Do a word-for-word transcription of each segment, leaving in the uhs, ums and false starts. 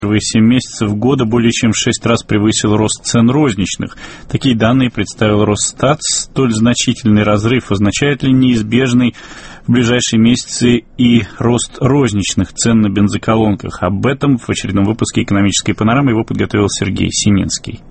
Первые семь месяцев года более чем в шесть раз превысил рост цен розничных. Такие данные представил Росстат. Столь значительный разрыв означает ли неизбежный в ближайшие месяцы и рост розничных цен на бензоколонках? Об этом в очередном выпуске «Экономической панорамы» его подготовил Сергей Сининский.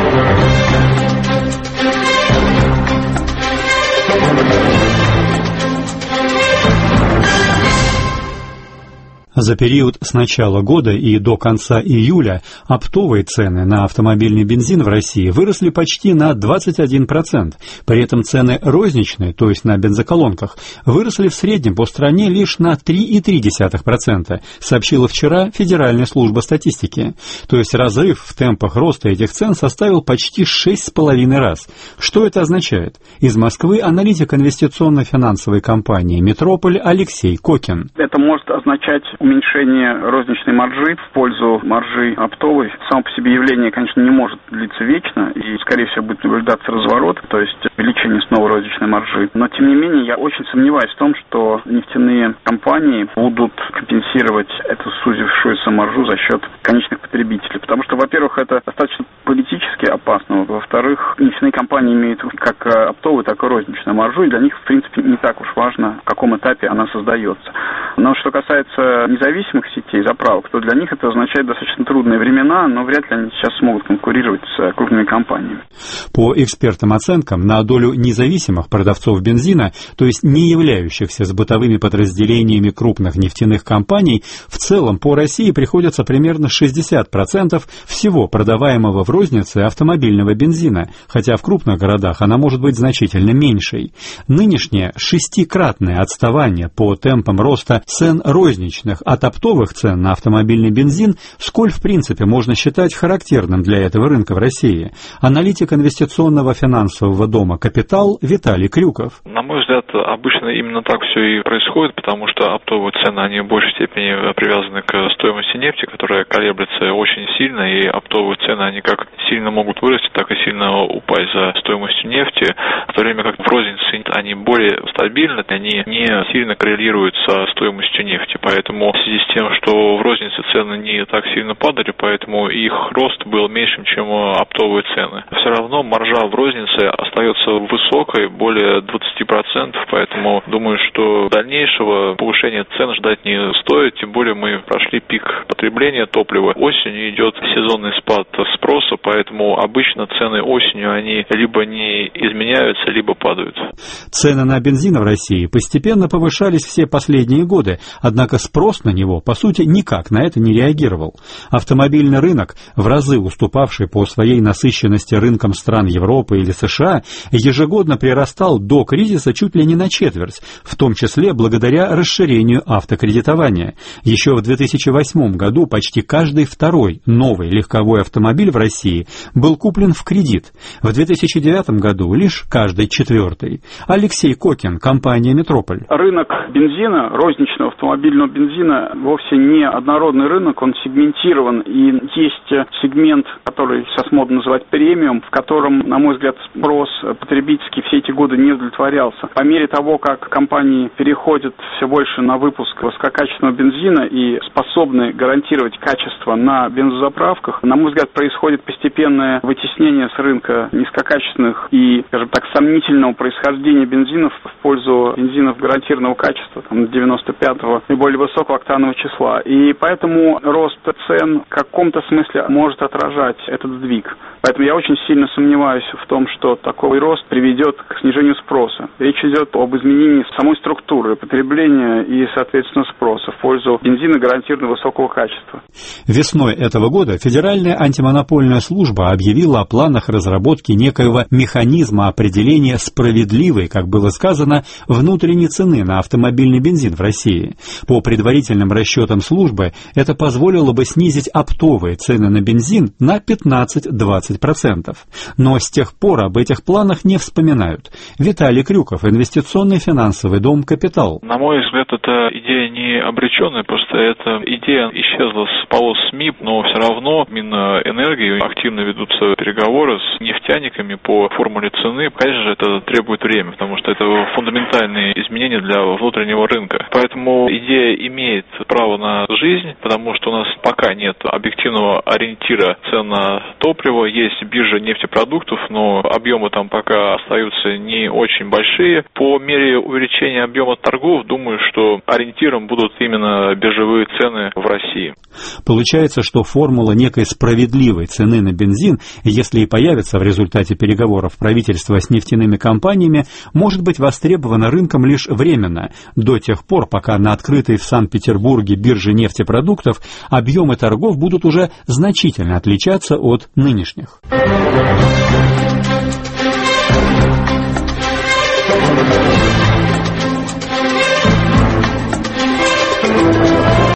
За период с начала года и до конца июля оптовые цены на автомобильный бензин в России выросли почти на двадцать один процент. При этом цены розничные, то есть на бензоколонках, выросли в среднем по стране лишь на три целых три десятых процента, сообщила вчера Федеральная служба статистики. То есть разрыв в темпах роста этих цен составил почти шесть с половиной раз. Что это означает? Из Москвы аналитик инвестиционно-финансовой компании «Метрополь» Алексей Кокин. Это может означать уменьшение розничной маржи в пользу маржи оптовой. Само по себе явление, конечно, не может длиться вечно, и, скорее всего, будет наблюдаться разворот, то есть увеличение снова розничной маржи. Но, тем не менее, я очень сомневаюсь в том, что нефтяные компании будут компенсировать эту сузившуюся маржу за счет конечных потребителей. Потому что, во-первых, это достаточно политически опасно. Во-вторых, нефтяные компании имеют как оптовую, так и розничную маржу, и для них, в принципе, не так уж важно, в каком этапе она создается. Но что касается независимых сетей, заправок, то для них это означает достаточно трудные времена, но вряд ли они сейчас смогут конкурировать с крупными компаниями. По экспертным оценкам, на долю независимых продавцов бензина, то есть не являющихся с бытовыми подразделениями крупных нефтяных компаний, в целом по России приходится примерно шестьдесят процентов всего продаваемого в рознице автомобильного бензина, хотя в крупных городах она может быть значительно меньшей. Нынешнее шестикратное отставание по темпам роста цен розничных от оптовых цен на автомобильный бензин, сколь в принципе можно считать характерным для этого рынка в России. Аналитик инвестиционного финансового дома «Капитал» Виталий Крюков. На мой взгляд, обычно именно так все и происходит, потому что оптовые цены, они в большей степени привязаны к стоимости нефти, которая колеблется очень сильно, и оптовые цены, они как сильно могут вырасти, так и сильно упасть за стоимостью нефти, в то время как в рознице они более стабильны, они не сильно коррелируют со стоимостью нефти. Поэтому в связи с тем, что в рознице цены не так сильно падали, поэтому их рост был меньшим, чем оптовые цены. Все равно маржа в рознице остается высокой, более двадцать процентов, поэтому думаю, что дальнейшего повышения цен ждать не стоит, тем более мы прошли пик потребления топлива. Осенью идет сезонный спад спроса, поэтому обычно цены осенью они либо не изменяются, либо падают. Цены на бензин в России постепенно повышались все последние годы, однако спрос на него, по сути, никак на это не реагировал. Автомобильный рынок, в разы уступавший по своей насыщенности рынкам стран Европы или США, ежегодно прирастал до кризиса чуть ли не на четверть, в том числе благодаря расширению автокредитования. Еще в две тысячи восьмом году почти каждый второй новый легковой автомобиль в России был куплен в кредит. В две тысячи девятом году лишь каждый четвертый. Алексей Кокин, компания «Метрополь». Рынок бензина, розничного автомобильного бензина, вовсе не однородный рынок, он сегментирован, и есть сегмент, который сейчас модно называть премиум, в котором, на мой взгляд, спрос потребительский все эти годы не удовлетворялся. По мере того, как компании переходят все больше на выпуск высококачественного бензина и способны гарантировать качество на бензозаправках, на мой взгляд, происходит постепенное вытеснение с рынка низкокачественных и, скажем так, сомнительного происхождения бензинов в пользу бензинов гарантированного качества, там, девяносто пятого и более высокого октанового числа. И поэтому рост цен в каком-то смысле может отражать этот сдвиг. Поэтому я очень сильно сомневаюсь в том, что такой рост приведет к снижению спроса. Речь идет об изменении самой структуры потребления и, соответственно, спроса в пользу бензина гарантированно высокого качества. Весной этого года Федеральная антимонопольная служба объявила о планах разработки некоего механизма определения справедливой, как было сказано, внутренней цены на автомобильный бензин в России. По предварительным расчетам службы, это позволило бы снизить оптовые цены на бензин на пятнадцать-двадцать процентов. Но с тех пор об этих планах не вспоминают. Виталий Крюков, инвестиционный финансовый дом «Капитал». На мой взгляд, эта идея не обреченная, просто эта идея исчезла с полос СМИ, но все равно Минэнергии активно ведутся переговоры с нефтяниками по формуле цены. Конечно же, это требует времени, потому что это фундаментальные изменения для внутреннего рынка. Поэтому идея имеет имеет право на жизнь, потому что у нас пока нет объективного ориентира цен на топливо. Есть биржа нефтепродуктов, но объемы там пока остаются не очень большие. По мере увеличения объема торгов, думаю, что ориентиром будут именно биржевые цены в России. Получается, что формула некой справедливой цены на бензин, если и появится в результате переговоров правительства с нефтяными компаниями, может быть востребована рынком лишь временно, до тех пор, пока на открытой в Санкт-Петербурге бирже нефтепродуктов объемы торгов будут уже значительно отличаться от нынешних.